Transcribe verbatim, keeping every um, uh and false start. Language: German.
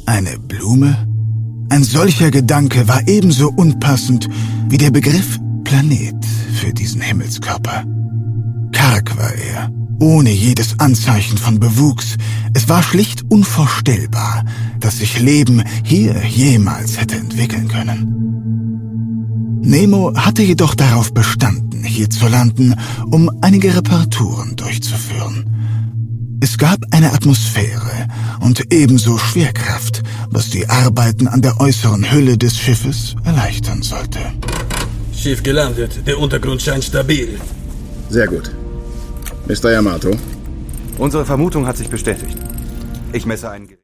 Eine Blume? Ein solcher Gedanke war ebenso unpassend wie der Begriff Planet für diesen Himmelskörper. Karg war er, ohne jedes Anzeichen von Bewuchs. Es war schlicht unvorstellbar, dass sich Leben hier jemals hätte entwickeln können. Nemo hatte jedoch darauf bestanden, hier zu landen, um einige Reparaturen durchzuführen. Es gab eine Atmosphäre und ebenso Schwerkraft, was die Arbeiten an der äußeren Hülle des Schiffes erleichtern sollte. Schiff gelandet. Der Untergrund scheint stabil. Sehr gut. Mister Yamato? Unsere Vermutung hat sich bestätigt. Ich messe einen...